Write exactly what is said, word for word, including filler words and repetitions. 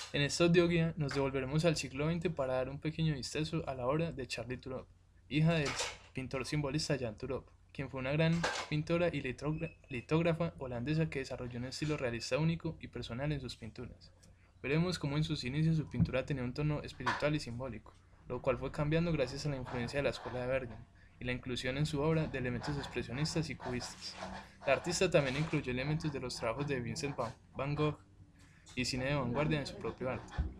En esta audioguía nos devolveremos al siglo veinte para dar un pequeño vistazo a la obra de Charlie Turop, hija del pintor simbolista Jan Turop, quien fue una gran pintora y litógrafa holandesa que desarrolló un estilo realista único y personal en sus pinturas. Veremos cómo en sus inicios su pintura tenía un tono espiritual y simbólico, lo cual fue cambiando gracias a la influencia de la escuela de Bergen y la inclusión en su obra de elementos expresionistas y cubistas. La artista también incluyó elementos de los trabajos de Vincent Van Gogh y cine de vanguardia en su propio arte.